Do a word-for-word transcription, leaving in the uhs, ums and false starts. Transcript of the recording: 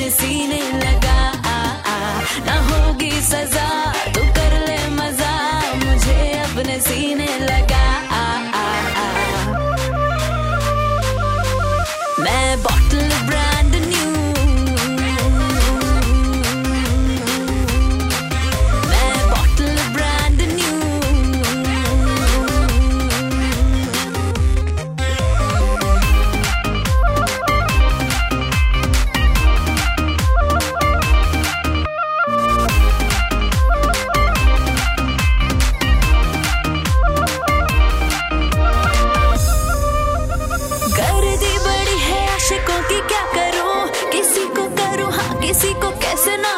अपने सीने लगा, ना होगी सजा तो कर ले मजा, मुझे अपने सीने लगा। मैं बॉटल ब्रांड न्यू, मैं बॉटल ब्रांड न्यू। गर्दी बड़ी है आशिकों की, क्या करूं, किसी को करूं हाँ किसी को कैसे ना